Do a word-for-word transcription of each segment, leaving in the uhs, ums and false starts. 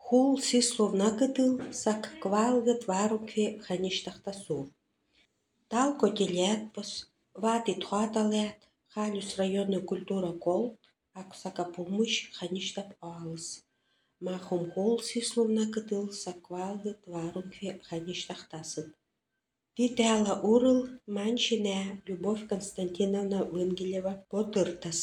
Хул сисловна кытыл сак квалгыт варукве хаништахтасув. Тал котелятпос, вати тхуаталят, халюс районный культура колт, аксака помощь хаништап алыс. Махум хул сисловна кытыл сак квалгыт варукве хаништахтасыт. Титяла урыл манчине Любовь Константиновна Венгелева потыртас.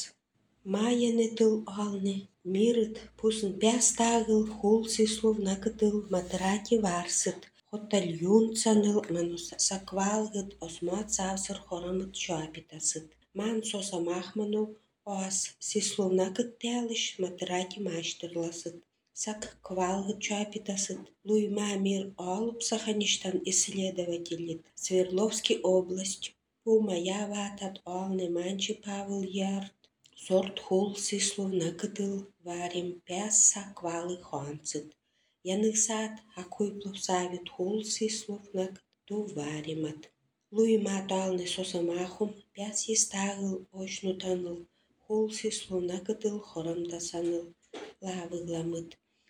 Майяны тыл алны, мирыт пусын пястагыл хул сисловна кытыл матрати варсыт. Хотальюн цаныл манус саквалгыт осмат савсыр хорамыт чуапитасыт. Ман сосамахману оас сисловна кыттялыш матрати маштырласыт. Сак квалгыт чуапитасыт. Луйма мир алуп сахаништан исследователит. Свердловский область. Пумая ватат алны манчи Павел Ярт. Сорт хул сисловна кытыл варим пяс саквалы хуанцыт. Яных сад акуйплов савит хул сисловна кыту варимат. Луйма талны сосамахум пяс естагыл ошнутаныл. Хул сисловна кытыл хорамдасаныл. Лавыгламыт.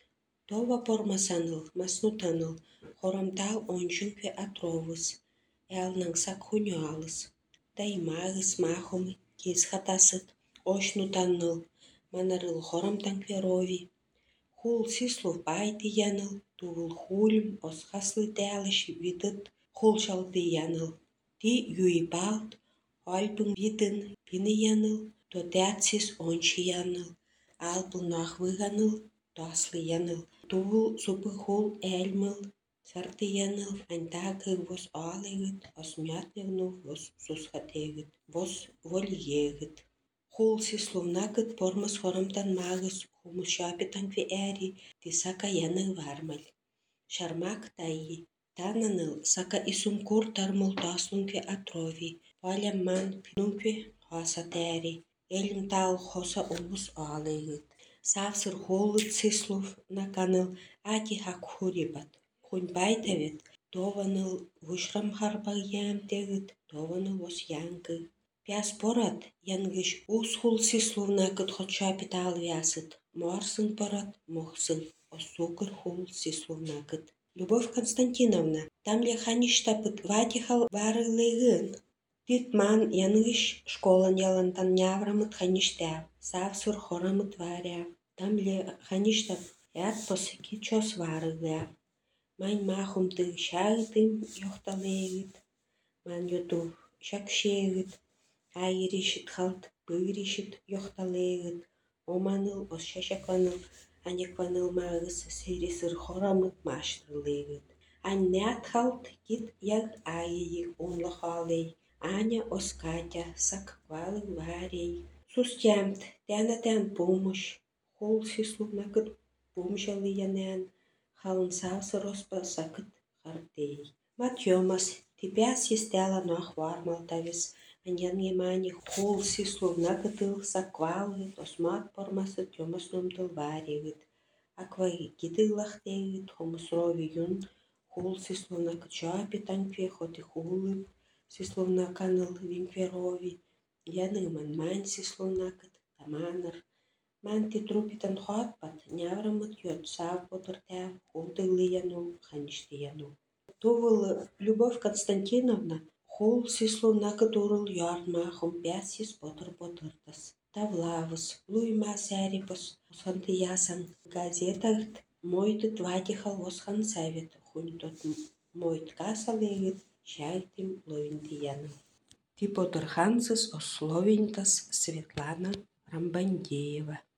Това пормасаныл, маснутаныл. Хорамтал ончункве атровыс. Элнang сак хунюалыс. Таймагыс махумы кисхатасыт. Ошнутаныл. Манарыл хорамтанкве рови. Хул сислов байты яныл. Тувыл хулим осхаслы тялыш витыт. Хулшалты яныл. Ти юйпалт. Альпын витын пины яныл. То тятсис ончи яныл. Алпыл нахвыганыл. Таслы яныл. Тувыл супы хул эльмыл. Сарты яныл. Антагы вос алыгыт. Осмятневну вос сусхатегыт. Вос вольегыт. Хул сисловна кыт пормас хорамтан магыс хумушапитанкве эри тисака яны вармаль. Шармак тайи. Тананыл сака исумкур тармул таслункве атрови. Палям ман пинункве хоса тэри. Элим тал хоса умус алыгыт. Савсыр хулыт сислов наканыл аки хакхурибат. Хунь байтавет тованыл вушрам харбаг ямтегыт, тованыл вос янгы. Пяс порат янгыш ус хул сисловна кыт хотшапит алвясыт. Морсын порат мохсын осукыр хул сисловна кыт. Любовь Константиновна, там ли хаништапыт ватихал варылыгын. Тит ман янгыш школан ялантан няврамыт хаништяв. Савсыр хорамыт варяв. Там ли хаништап ятпос кичос варылыгяв. Мань махум ты шагытым йохталегыт. Ман юту шакшегыт. Айришит халт, быришит йохталегыт. Оманыл ос шашакваныл, анекваныл магыс сирисыр хорамыт маштырлегыт. Аннят халт кит яг айи унлахалей. Аня ос Катя сак квалы варей. Сустямт, тяна-тян помощь. Хул сисловна кыт помощалы янян. Халын савсыр оспа сакыт хартей. Матьомас, типяс естяла нах вармалтавис. Аньян емани хул сисловна кытыл саквалгыт, осмат пормасыт йомас номтыл варегыт. Акваги китылахтегыт, хомусрови юн, хул сисловна кыт шуапитанкве, хоти хулым, сисловна каныл винкверови. Яныман мань сисловна кыт таманыр. Ман ти трупитан хуатпат, няврамыт йот сав потыртяв, хулдылы яну, ханишты яну. Тувыл Любовь Константиновна хул сисловна кыт урыл ярмахым пясис потыр-потыртас. Тавлавыс, луйма сärипос, осханты ясан газетагт, мойтыт ватихал осхан савет, хунь тот мойт касалегыт, шайтым ловинты яны. Ти потырхансыз ословинтас Светлана Рамбандеева.